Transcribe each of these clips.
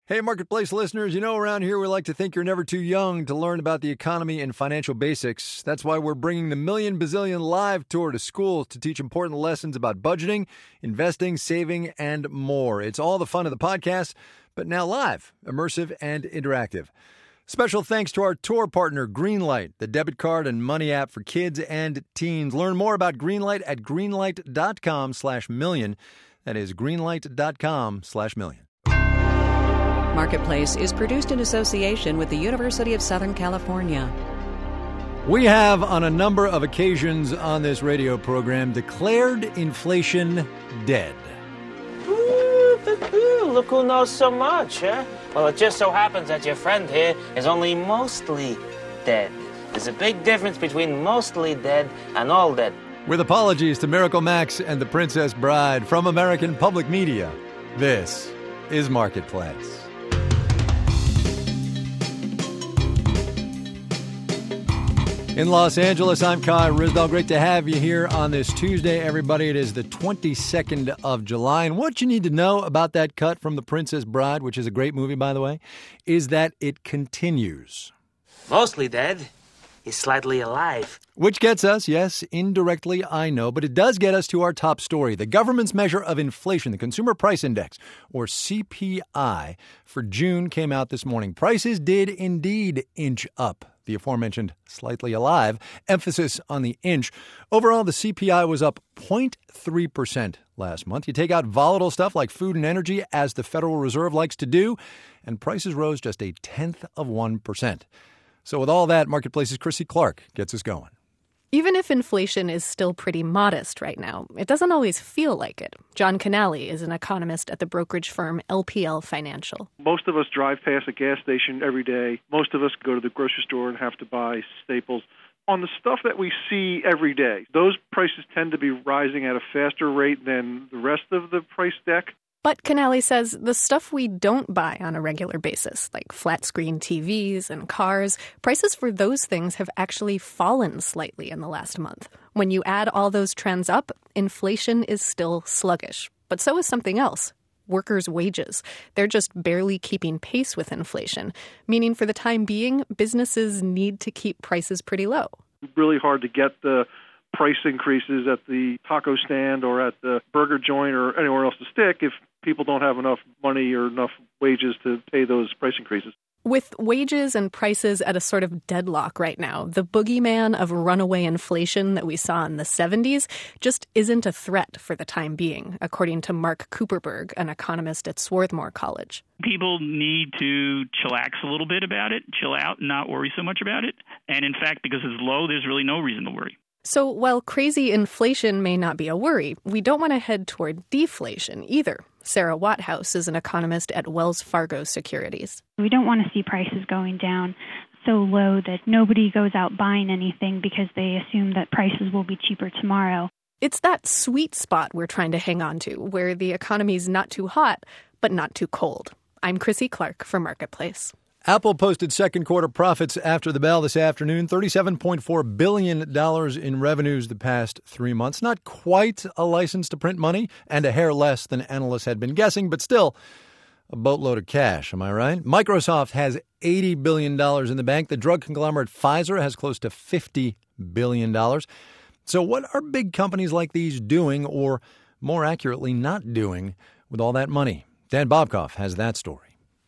Hey, Marketplace listeners, around here we like to think you're never too young to learn about the economy and financial basics. That's why we're bringing the Million Bazillion Live Tour to schools to teach important lessons about budgeting, investing, saving, and more. It's all the fun of the podcast, but now live, immersive, and interactive. Special thanks to our tour partner, Greenlight, the debit card and money app for kids and teens. Learn more about Greenlight at greenlight.com/million. That is greenlight.com/million. Marketplace is produced in association with the University of Southern California. We have, on a number of occasions on this radio program, declared inflation dead. Look who knows so much, huh? Well, it just so happens that your friend here is only mostly dead. There's a big difference between mostly dead and all dead. With apologies to Miracle Max and the Princess Bride from American Public Media, this is Marketplace. In Los Angeles, I'm Kai Ryssdal. Great to have you here on this Tuesday, everybody. It is the 22nd of July. And what you need to know about that cut from The Princess Bride, which is a great movie, by the way, is that it continues. Mostly dead. He's slightly alive. Which gets us, yes, indirectly, I know, but it does get us to our top story. The government's measure of inflation, the Consumer Price Index, or CPI, for June came out this morning. Prices did indeed inch up. The aforementioned slightly alive, emphasis on the inch. Overall, the CPI was up 0.3% last month. You take out volatile stuff like food and energy, as the Federal Reserve likes to do, and prices rose just 0.1%. So with all that, Marketplace's Chrissy Clark gets us going. Even if inflation is still pretty modest right now, it doesn't always feel like it. John Canale is an economist at the brokerage firm LPL Financial. Most of us drive past a gas station every day. Most of us go to the grocery store and have to buy staples. On the stuff that we see every day, those prices tend to be rising at a faster rate than the rest of the price deck. But Canale says the stuff we don't buy on a regular basis, like flat-screen TVs and cars, prices for those things have actually fallen slightly in the last month. When you add all those trends up, inflation is still sluggish. But so is something else. Workers' wages. They're just barely keeping pace with inflation, meaning for the time being, businesses need to keep prices pretty low. Really hard to get the price increases at the taco stand or at the burger joint or anywhere else to stick if people don't have enough money or enough wages to pay those price increases. With wages and prices at a sort of deadlock right now, the boogeyman of runaway inflation that we saw in the 70s just isn't a threat for the time being, according to Mark Kuperberg, an economist at Swarthmore College. People need to chillax a little bit about it, chill out and not worry so much about it. And in fact, because it's low, there's really no reason to worry. So while crazy inflation may not be a worry, we don't want to head toward deflation either. Sarah Watthouse is an economist at Wells Fargo Securities. We don't want to see prices going down so low that nobody goes out buying anything because they assume that prices will be cheaper tomorrow. It's that sweet spot we're trying to hang on to, where the economy's not too hot, but not too cold. I'm Chrissy Clark for Marketplace. Apple posted second quarter profits after the bell this afternoon, $37.4 billion in revenues the past 3 months. Not quite a license to print money and a hair less than analysts had been guessing, but still a boatload of cash. Am I right? Microsoft has $80 billion in the bank. The drug conglomerate Pfizer has close to $50 billion. So what are big companies like these doing, or more accurately, not doing, with all that money? Dan Bobkoff has that story.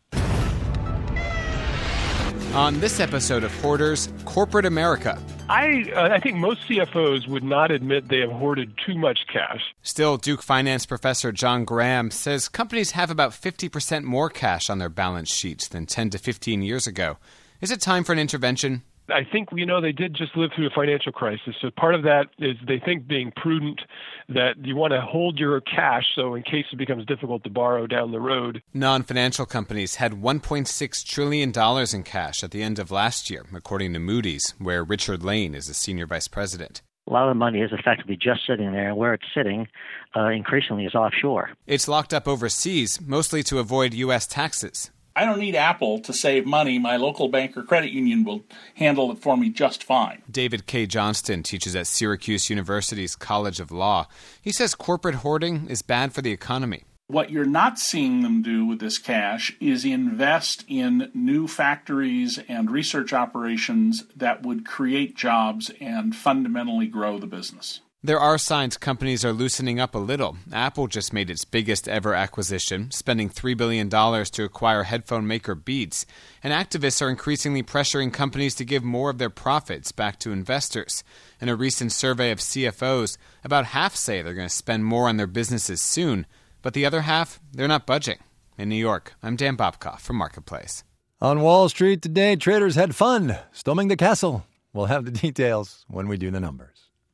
On this episode of Hoarders, Corporate America. I think most CFOs would not admit they have hoarded too much cash. Still, Duke finance professor John Graham says companies have about 50% more cash on their balance sheets than 10 to 15 years ago. Is it time for an intervention? I think, they did just live through a financial crisis. So part of that is they think being prudent, that you want to hold your cash so in case it becomes difficult to borrow down the road. Non-financial companies had $1.6 trillion in cash at the end of last year, according to Moody's, where Richard Lane is the senior vice president. A lot of the money is effectively just sitting there, and where it's sitting increasingly is offshore. It's locked up overseas, mostly to avoid U.S. taxes. I don't need Apple to save money. My local bank or credit union will handle it for me just fine. David K. Johnston teaches at Syracuse University's College of Law. He says corporate hoarding is bad for the economy. What you're not seeing them do with this cash is invest in new factories and research operations that would create jobs and fundamentally grow the business. There are signs companies are loosening up a little. Apple just made its biggest ever acquisition, spending $3 billion to acquire headphone maker Beats. And activists are increasingly pressuring companies to give more of their profits back to investors. In a recent survey of CFOs, about half say they're going to spend more on their businesses soon, but the other half, they're not budging. In New York, I'm Dan Bobkoff from Marketplace. On Wall Street today, traders had fun storming the castle. We'll have the details when we do the numbers.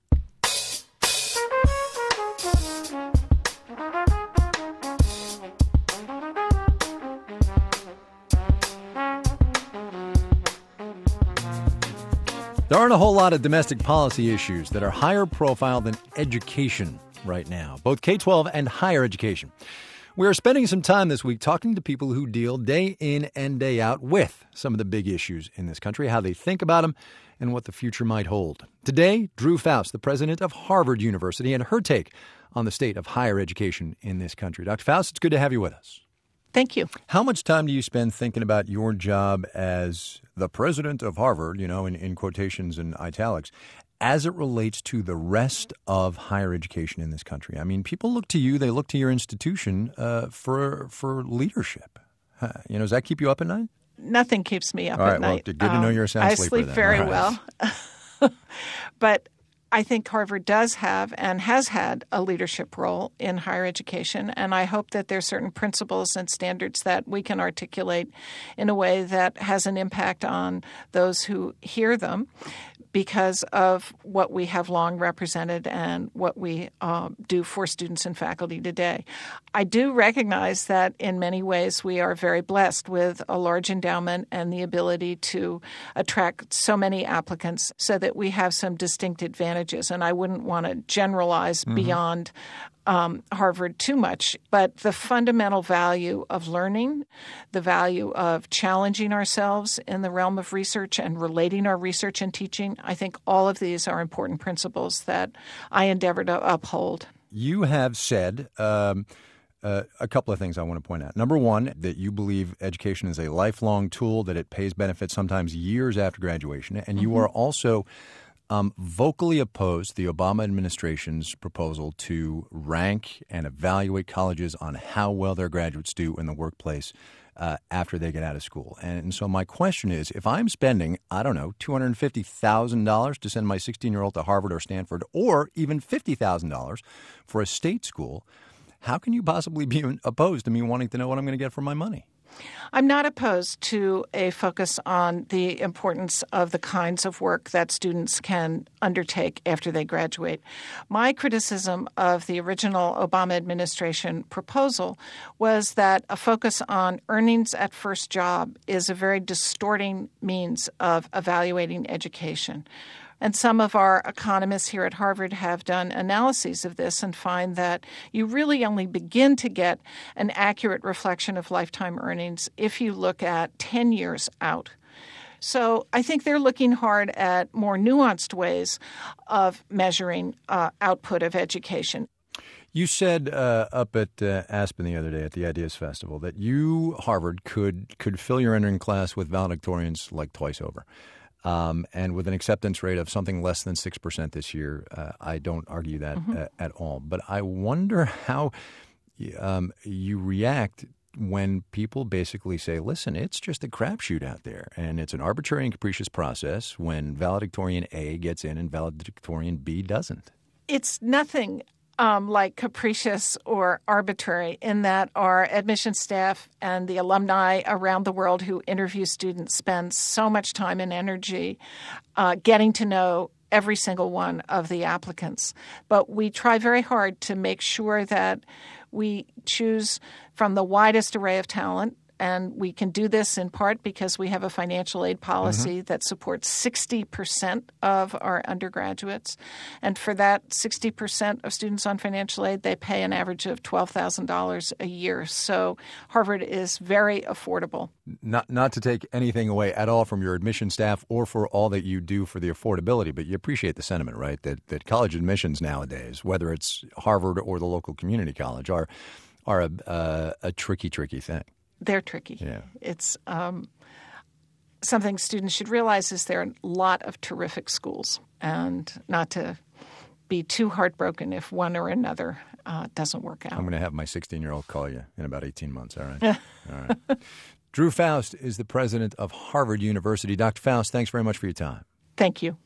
There aren't a whole lot of domestic policy issues that are higher profile than education right now, both K-12 and higher education. We are spending some time this week talking to people who deal day in and day out with some of the big issues in this country, how they think about them, and what the future might hold. Today, Drew Faust, the president of Harvard University, and her take on the state of higher education in this country. Dr. Faust, it's good to have you with us. Thank you. How much time do you spend thinking about your job as the president of Harvard, in quotations and italics, as it relates to the rest of higher education in this country? I mean, people look to you, they look to your institution for leadership. Does that keep you up at night? Nothing keeps me up All right, at night. Well, good to know you're a sound sleeper. I sleep then. very right. well. But I think Harvard does have and has had a leadership role in higher education, and I hope that there are certain principles and standards that we can articulate in a way that has an impact on those who hear them because of what we have long represented and what we do for students and faculty today. I do recognize that in many ways we are very blessed with a large endowment and the ability to attract so many applicants so that we have some distinct advantages. And I wouldn't want to generalize beyond Harvard too much, but the fundamental value of learning, the value of challenging ourselves in the realm of research and relating our research and teaching, I think all of these are important principles that I endeavor to uphold. You have said a couple of things I want to point out. Number one, that you believe education is a lifelong tool, that it pays benefits sometimes years after graduation, and you are also vocally opposed the Obama administration's proposal to rank and evaluate colleges on how well their graduates do in the workplace after they get out of school. And so my question is, if I'm spending, $250,000 to send my 16-year-old to Harvard or Stanford, or even $50,000 for a state school, how can you possibly be opposed to me wanting to know what I'm going to get for my money? I'm not opposed to a focus on the importance of the kinds of work that students can undertake after they graduate. My criticism of the original Obama administration proposal was that a focus on earnings at first job is a very distorting means of evaluating education. And some of our economists here at Harvard have done analyses of this and find that you really only begin to get an accurate reflection of lifetime earnings if you look at 10 years out. So I think they're looking hard at more nuanced ways of measuring output of education. You said up at Aspen the other day at the Ideas Festival that you, Harvard, could fill your entering class with valedictorians like twice over. And with an acceptance rate of something less than 6% this year, I don't argue that at all. But I wonder how you react when people basically say, listen, it's just a crapshoot out there, and it's an arbitrary and capricious process when valedictorian A gets in and valedictorian B doesn't. It's nothing like capricious or arbitrary in that our admissions staff and the alumni around the world who interview students spend so much time and energy getting to know every single one of the applicants. But we try very hard to make sure that we choose from the widest array of talent. And we can do this in part because we have a financial aid policy that supports 60% of our undergraduates. And for that 60% of students on financial aid, they pay an average of $12,000 a year. So Harvard is very affordable. Not to take anything away at all from your admission staff or for all that you do for the affordability, but you appreciate the sentiment, right? That college admissions nowadays, whether it's Harvard or the local community college, are are a tricky thing. They're tricky. Yeah. It's something students should realize is there are a lot of terrific schools, and not to be too heartbroken if one or another doesn't work out. I'm going to have my 16-year-old call you in about 18 months, all right? All right. Drew Faust is the president of Harvard University. Dr. Faust, thanks very much for your time. Thank you.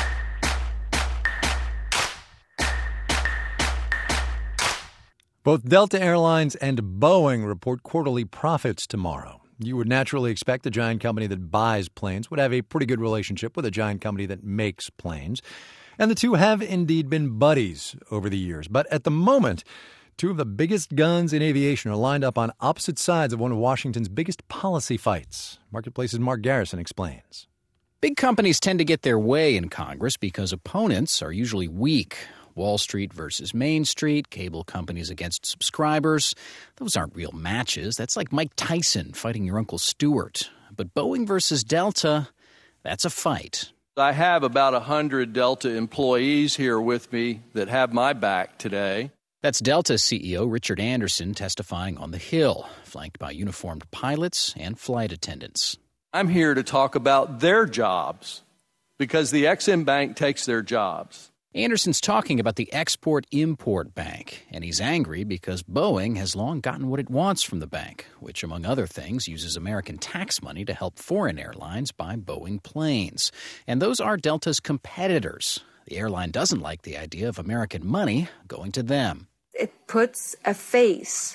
Both Delta Airlines and Boeing report quarterly profits tomorrow. You would naturally expect a giant company that buys planes would have a pretty good relationship with a giant company that makes planes. And the two have indeed been buddies over the years. But at the moment, two of the biggest guns in aviation are lined up on opposite sides of one of Washington's biggest policy fights. Marketplace's Mark Garrison explains. Big companies tend to get their way in Congress because opponents are usually weak. Wall Street versus Main Street, cable companies against subscribers. Those aren't real matches. That's like Mike Tyson fighting your Uncle Stewart. But Boeing versus Delta, that's a fight. I have about 100 Delta employees here with me that have my back today. That's Delta CEO Richard Anderson testifying on the Hill, flanked by uniformed pilots and flight attendants. I'm here to talk about their jobs because the Ex-Im Bank takes their jobs. Anderson's talking about the Export-Import Bank, and he's angry because Boeing has long gotten what it wants from the bank, which, among other things, uses American tax money to help foreign airlines buy Boeing planes. And those are Delta's competitors. The airline doesn't like the idea of American money going to them. It puts a face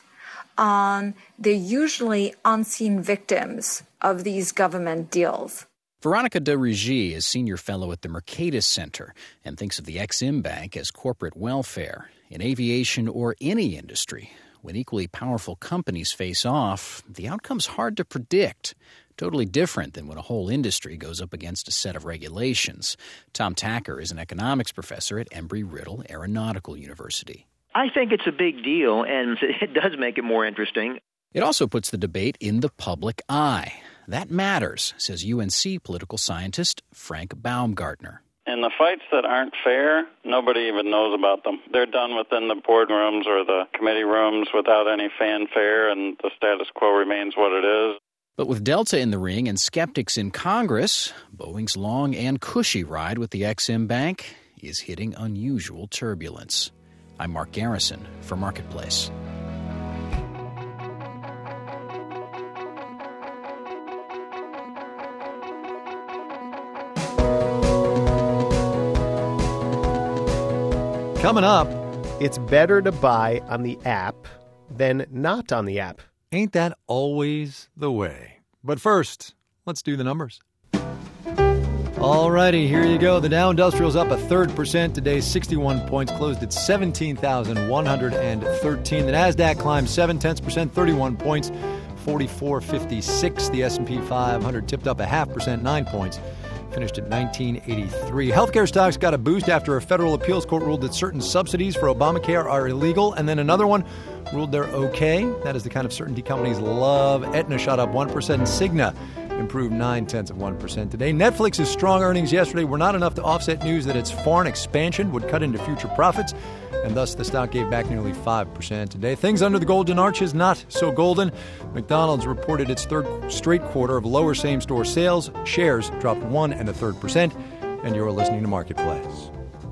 on the usually unseen victims of these government deals. Veronica de Rugy is senior fellow at the Mercatus Center and thinks of the Ex-Im Bank as corporate welfare. In aviation or any industry, when equally powerful companies face off, the outcome's hard to predict. Totally different than when a whole industry goes up against a set of regulations. Tom Tacker is an economics professor at Embry-Riddle Aeronautical University. I think it's a big deal, and it does make it more interesting. It also puts the debate in the public eye. That matters, says UNC political scientist Frank Baumgartner. And the fights that aren't fair, nobody even knows about them. They're done within the boardrooms or the committee rooms without any fanfare, and the status quo remains what it is. But with Delta in the ring and skeptics in Congress, Boeing's long and cushy ride with the Ex-Im Bank is hitting unusual turbulence. I'm Mark Garrison for Marketplace. Coming up, it's better to buy on the app than not on the app. Ain't that always the way? But first, let's do the numbers. All righty, here you go. The Dow Industrial's up 1/3 today, 61 points, closed at 17,113. The Nasdaq climbed 0.7%, 31 points, 44.56. The S&P 500 tipped up 0.5%, 9 points, finished at 1983. Healthcare stocks got a boost after a federal appeals court ruled that certain subsidies for Obamacare are illegal, and then another one ruled they're okay. That is the kind of certainty companies love. Aetna shot up 1%, and Cigna improved 0.9% today. Netflix's strong earnings yesterday were not enough to offset news that its foreign expansion would cut into future profits, and thus the stock gave back nearly 5% today. Things under the golden arches not so golden. McDonald's reported its third straight quarter of lower same-store sales. Shares dropped 1.33%, and you're listening to Marketplace.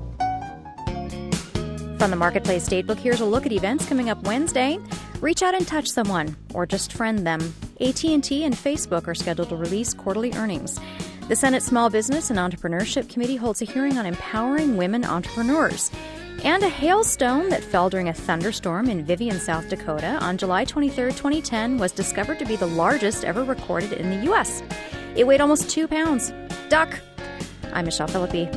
From the Marketplace Datebook, here's a look at events coming up Wednesday. Reach out and touch someone, or just friend them. AT&T and Facebook are scheduled to release quarterly earnings. The Senate Small Business and Entrepreneurship Committee holds a hearing on empowering women entrepreneurs. And a hailstone that fell during a thunderstorm in Vivian, South Dakota on July 23, 2010 was discovered to be the largest ever recorded in the U.S. It weighed almost 2 pounds. Duck! I'm Michelle Philippi.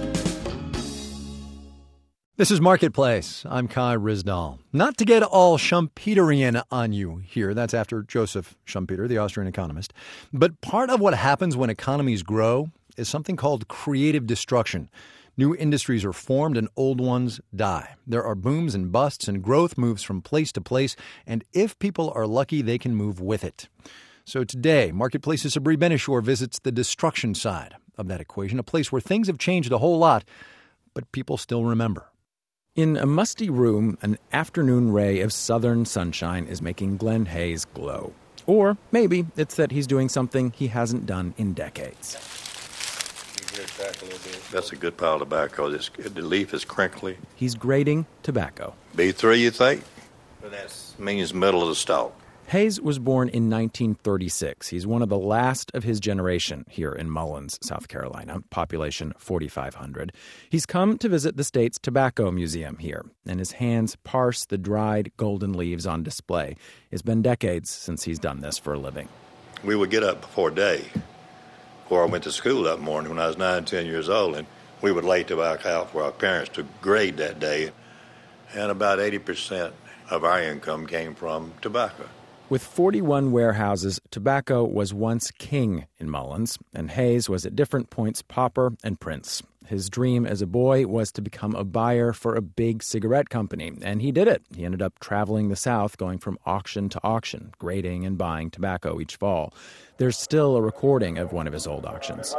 This is Marketplace. I'm Kai Ryssdal. Not to get all Schumpeterian on you here. That's after Joseph Schumpeter, the Austrian economist. But part of what happens when economies grow is something called creative destruction. New industries are formed and old ones die. There are booms and busts, and growth moves from place to place. And if people are lucky, they can move with it. So today, Marketplace's Sabri Benishore visits the destruction side of that equation, a place where things have changed a whole lot, but people still remember. In a musty room, an afternoon ray of southern sunshine is making Glenn Hayes glow. Or maybe it's that he's doing something he hasn't done in decades. That's a good pile of tobacco. The leaf is crinkly. He's grating tobacco. B3, you think? But that means middle of the stalk. Hayes was born in 1936. He's one of the last of his generation here in Mullins, South Carolina, population 4,500. He's come to visit the state's tobacco museum here, and his hands parse the dried golden leaves on display. It's been decades since he's done this for a living. We would get up before day, before I went to school that morning when I was 9, 10 years old, and we would lay tobacco out for our parents to grade that day, and about 80% of our income came from tobacco. With 41 warehouses, tobacco was once king in Mullins, and Hayes was at different points pauper and prince. His dream as a boy was to become a buyer for a big cigarette company, and he did it. He ended up traveling the South, going from auction to auction, grading and buying tobacco each fall. There's still a recording of one of his old auctions.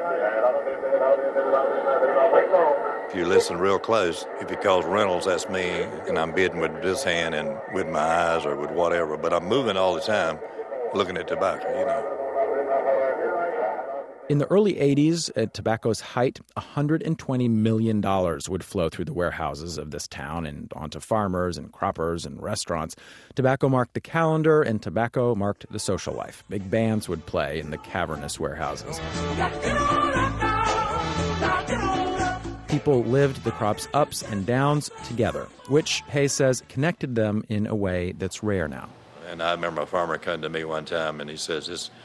If you listen real close, if he calls Reynolds, that's me, and I'm bidding with this hand and with my eyes or with whatever. But I'm moving all the time, looking at tobacco, you know. In the early 80s, at tobacco's height, $120 million would flow through the warehouses of this town and onto farmers and croppers and restaurants. Tobacco marked the calendar, and tobacco marked the social life. Big bands would play in the cavernous warehouses. People lived the crop's ups and downs together, which Hayes says connected them in a way that's rare now. And I remember a farmer coming to me one time, and he said,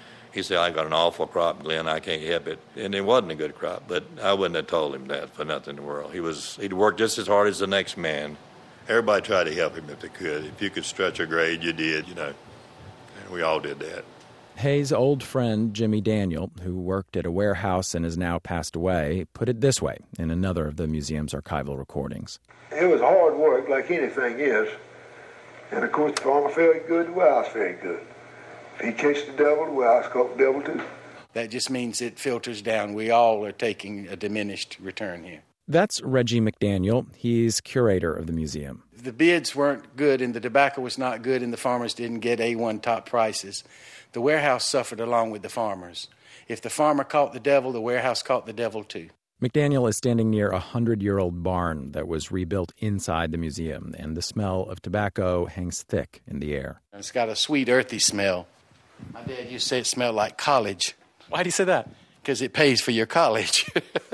I got an awful crop, Glenn, I can't help it. And it wasn't a good crop, but I wouldn't have told him that for nothing in the world. He'd worked just as hard as the next man. Everybody tried to help him if they could. If you could stretch a grade, you did, you know. And we all did that. Hayes' old friend, Jimmy Daniel, who worked at a warehouse and has now passed away, put it this way in another of the museum's archival recordings. It was hard work, like anything is. And, of course, the farmer felt good, the warehouse felt good. If he catches the devil, the warehouse caught the devil, too. That just means it filters down. We all are taking a diminished return here. That's Reggie McDaniel. He's curator of the museum. The bids weren't good and the tobacco was not good and the farmers didn't get A1 top prices. The warehouse suffered along with the farmers. If the farmer caught the devil, the warehouse caught the devil too. McDaniel is standing near a 100-year-old barn that was rebuilt inside the museum, and the smell of tobacco hangs thick in the air. It's got a sweet, earthy smell. My dad used to say it smelled like college. Why do you say that? Because it pays for your college.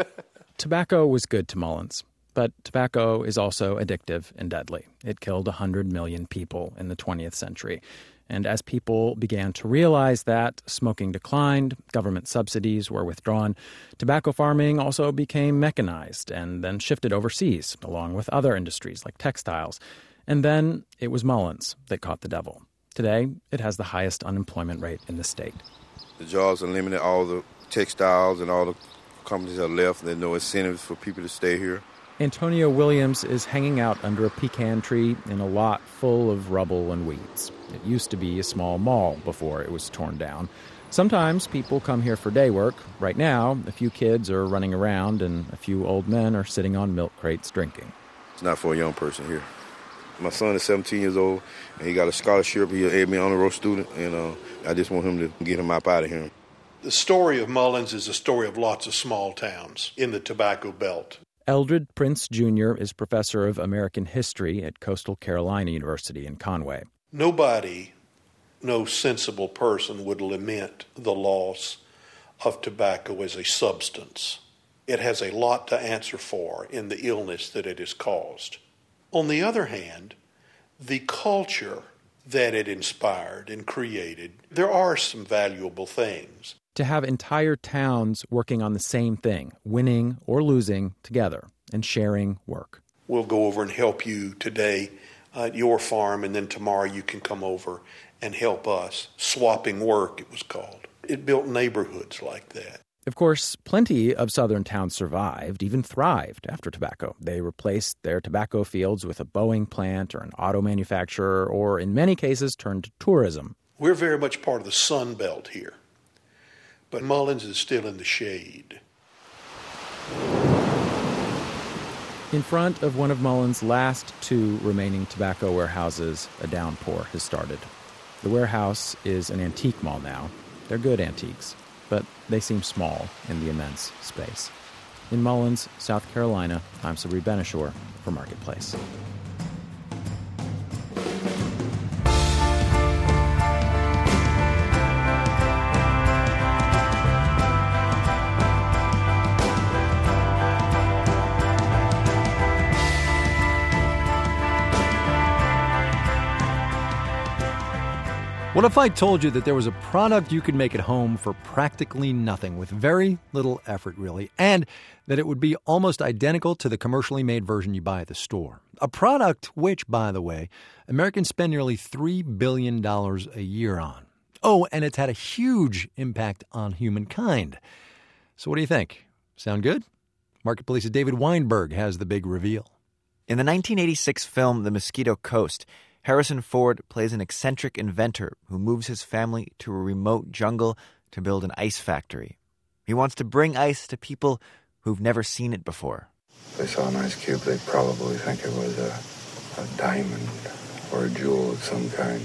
Tobacco was good to Mullins, but tobacco is also addictive and deadly. It killed 100 million people in the 20th century. And as people began to realize that, smoking declined, government subsidies were withdrawn, tobacco farming also became mechanized and then shifted overseas, along with other industries like textiles. And then it was Mullins that caught the devil. Today, it has the highest unemployment rate in the state. The jobs are limited. All the textiles and all the companies have left. There's no incentives for people to stay here. Antonio Williams is hanging out under a pecan tree in a lot full of rubble and weeds. It used to be a small mall before it was torn down. Sometimes people come here for day work. Right now, a few kids are running around and a few old men are sitting on milk crates drinking. It's not for a young person here. My son is 17 years old, and he got a scholarship. He's an AME honor roll student, and I just want him to get him up out of here. The story of Mullins is a story of lots of small towns in the tobacco belt. Eldred Prince Jr. is professor of American history at Coastal Carolina University in Conway. Nobody, no sensible person would lament the loss of tobacco as a substance. It has a lot to answer for in the illness that it has caused. On the other hand, the culture that it inspired and created, there are some valuable things. To have entire towns working on the same thing, winning or losing together and sharing work. We'll go over and help you today at your farm, and then tomorrow you can come over and help us. Swapping work, it was called. It built neighborhoods like that. Of course, plenty of southern towns survived, even thrived after tobacco. They replaced their tobacco fields with a Boeing plant or an auto manufacturer, or in many cases turned to tourism. We're very much part of the Sun Belt here, but Mullins is still in the shade. In front of one of Mullen's last 2 remaining tobacco warehouses, a downpour has started. The warehouse is an antique mall now. They're good antiques, but they seem small in the immense space. In Mullens, South Carolina, I'm Sabri Benishore for Marketplace. What if I told you that there was a product you could make at home for practically nothing, with very little effort, really, and that it would be almost identical to the commercially made version you buy at the store? A product which, by the way, Americans spend nearly $3 billion a year on. Oh, and it's had a huge impact on humankind. So what do you think? Sound good? Marketplace's David Weinberg has the big reveal. In the 1986 film The Mosquito Coast, Harrison Ford plays an eccentric inventor who moves his family to a remote jungle to build an ice factory. He wants to bring ice to people who've never seen it before. If they saw an ice cube, they'd probably think it was a diamond or a jewel of some kind.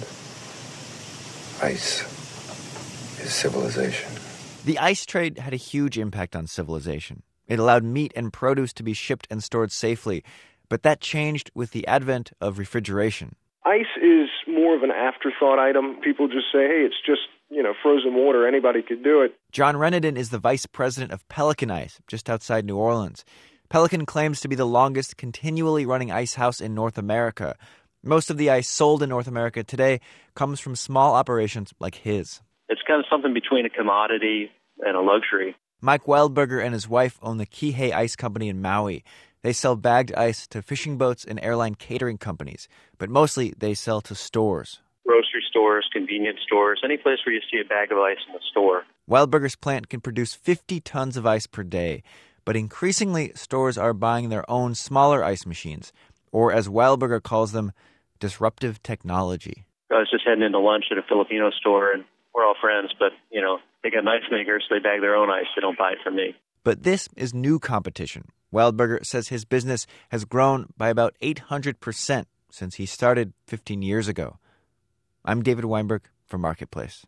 Ice is civilization. The ice trade had a huge impact on civilization. It allowed meat and produce to be shipped and stored safely, but that changed with the advent of refrigeration. Ice is more of an afterthought item. People just say, hey, it's just, frozen water. Anybody could do it. John Reneden is the vice president of Pelican Ice, just outside New Orleans. Pelican claims to be the longest continually running ice house in North America. Most of the ice sold in North America today comes from small operations like his. It's kind of something between a commodity and a luxury. Mike Wildberger and his wife own the Kihei Ice Company in Maui. They sell bagged ice to fishing boats and airline catering companies, but mostly they sell to stores. Grocery stores, convenience stores, any place where you see a bag of ice in the store. Wildberger's plant can produce 50 tons of ice per day, but increasingly stores are buying their own smaller ice machines, or as Wildberger calls them, disruptive technology. I was just heading into lunch at a Filipino store, and we're all friends, but, they got ice makers, so they bag their own ice. They don't buy it from me. But this is new competition. Wildberger says his business has grown by about 800% since he started 15 years ago. I'm David Weinberg for Marketplace.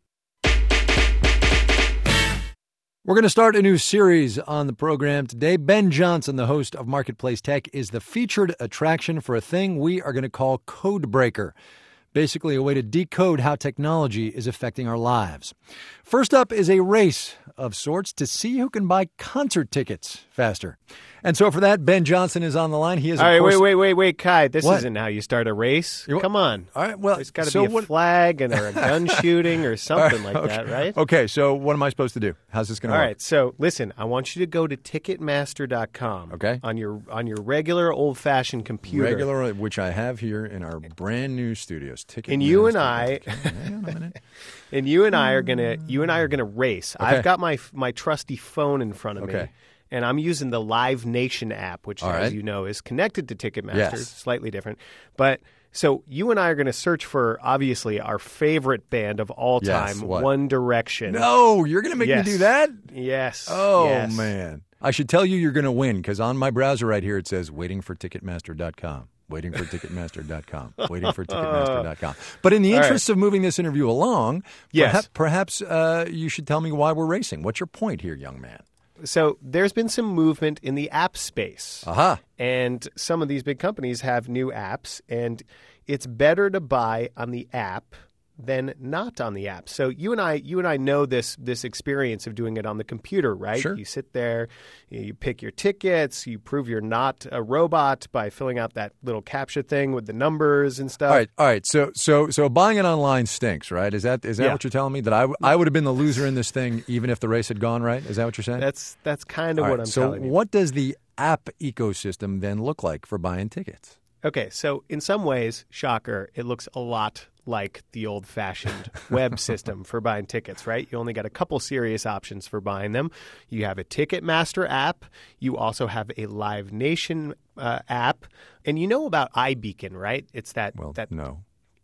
We're going to start a new series on the program today. Ben Johnson, the host of Marketplace Tech, is the featured attraction for a thing we are going to call Codebreaker. Basically a way to decode how technology is affecting our lives. First up is a race of sorts to see who can buy concert tickets faster. And so for that, Ben Johnson is on the line. He is, all right, wait, Kai. This what? Isn't how you start a race. Come on. All right, well, there's got to be a flag or a gun shooting or something like that, right? Okay, so what am I supposed to do? How's this going to work? All right, so listen, I want you to go to Ticketmaster.com. Okay. On your regular old-fashioned computer. Which I have here in our brand new studios. Ticketmaster. And you and I, hang on a minute. And you and I are gonna race. Okay. I've got my trusty phone in front of me. And I'm using the Live Nation app, which, as you know, is connected to Ticketmaster. Yes. Slightly different. But so you and I are going to search for, obviously, our favorite band of all time, One Direction. No, you're going to make me do that? Yes. Oh, yes. man. I should tell you you're going to win, because on my browser right here it says waiting for Ticketmaster.com. Waiting for Ticketmaster.com. Waiting for Ticketmaster.com. But in the interest of moving this interview along, perhaps you should tell me why we're racing. What's your point here, young man? So there's been some movement in the app space. Aha. And some of these big companies have new apps, and it's better to buy on the app than not on the app. So you and I know this experience of doing it on the computer, right? Sure. You sit there, you pick your tickets, you prove you're not a robot by filling out that little CAPTCHA thing with the numbers and stuff. All right. So buying it online stinks, right? Is that what you're telling me? That I would have been the loser in this thing even if the race had gone right? Is that what you're saying? That's kind of what I'm telling you. So what does the app ecosystem then look like for buying tickets? Okay, so in some ways, shocker, it looks a lot like the old-fashioned web system for buying tickets, right? You only got a couple serious options for buying them. You have a Ticketmaster app. You also have a Live Nation app. And you know about iBeacon, right? It's that... no.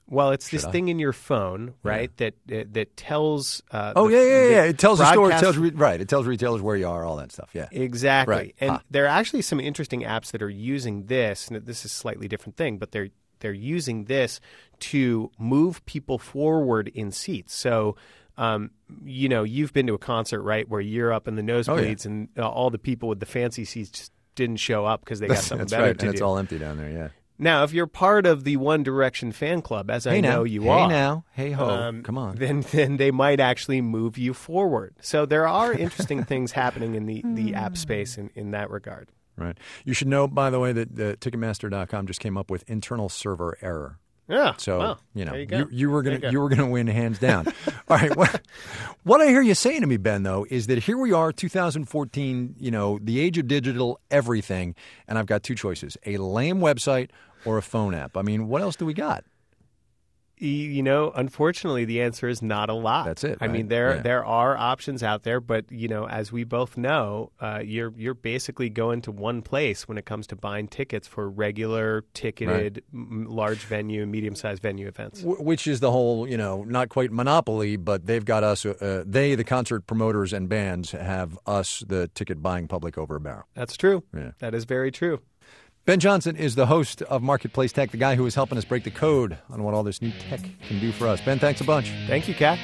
Well, it's this thing in your phone, right, that tells... It tells the store. It tells, broadcast- it tells retailers where you are, all that stuff, yeah. Exactly. Right. And there are actually some interesting apps that are using this, and this is a slightly different thing, but they're using this to move people forward in seats. So, you've been to a concert, right, where you're up in the nosebleeds and all the people with the fancy seats just didn't show up because they got something better to do. And it's all empty down there, yeah. Now, if you're part of the One Direction fan club, as I know you are, hey ho, come on, then they might actually move you forward. So there are interesting things happening in the app space in that regard. Right. You should know, by the way, that Ticketmaster.com just came up with internal server error. Yeah. So well, you were gonna win hands down. All right. What I hear you saying to me, Ben, though, is that here we are, 2014. The age of digital everything, and I've got two choices: a lame website or a phone app. I mean, what else do we got? Unfortunately, the answer is not a lot. That's it. I mean, there are options out there, but as we both know, you're basically going to one place when it comes to buying tickets for regular ticketed large venue, medium-sized venue events. Which is the whole, not quite monopoly, but they've got us. They, the concert promoters and bands, have us, the ticket buying public, over a barrel. That's true. Yeah. That is very true. Ben Johnson is the host of Marketplace Tech, the guy who is helping us break the code on what all this new tech can do for us. Ben, thanks a bunch. Thank you, Kat.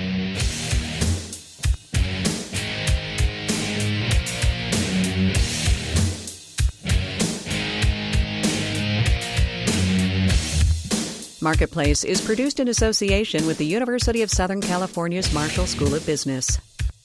Marketplace is produced in association with the University of Southern California's Marshall School of Business.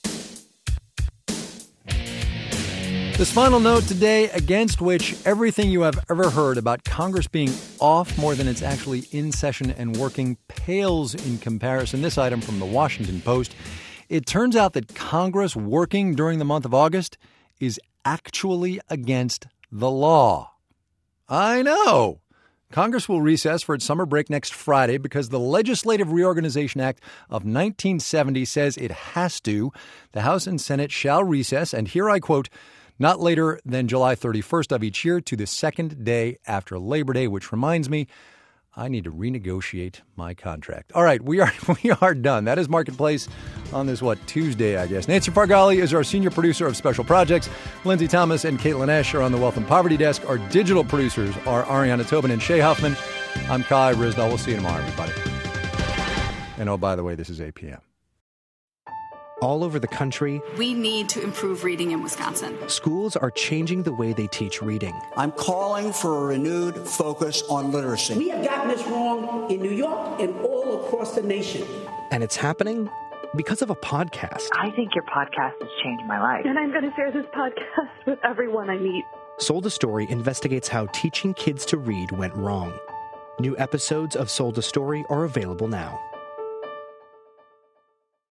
This final note today, against which everything you have ever heard about Congress being off more than it's actually in session and working pales in comparison. This item from the Washington Post. It turns out that Congress working during the month of August is actually against the law. I know. Congress will recess for its summer break next Friday because the Legislative Reorganization Act of 1970 says it has to. The House and Senate shall recess, and here I quote, not later than July 31st of each year to the second day after Labor Day, which reminds me, I need to renegotiate my contract. All right, we are done. That is Marketplace on this, Tuesday, I guess. Nancy Fargali is our senior producer of special projects. Lindsay Thomas and Caitlin Esch are on the Wealth and Poverty Desk. Our digital producers are Ariana Tobin and Shay Huffman. I'm Kai Risdall. We'll see you tomorrow, everybody. And oh, by the way, this is APM. All over the country, we need to improve reading in Wisconsin. Schools are changing the way they teach reading. I'm calling for a renewed focus on literacy. We have gotten this wrong in New York and all across the nation. And it's happening because of a podcast. I think your podcast has changed my life. And I'm going to share this podcast with everyone I meet. Sold a Story investigates how teaching kids to read went wrong. New episodes of Sold a Story are available now.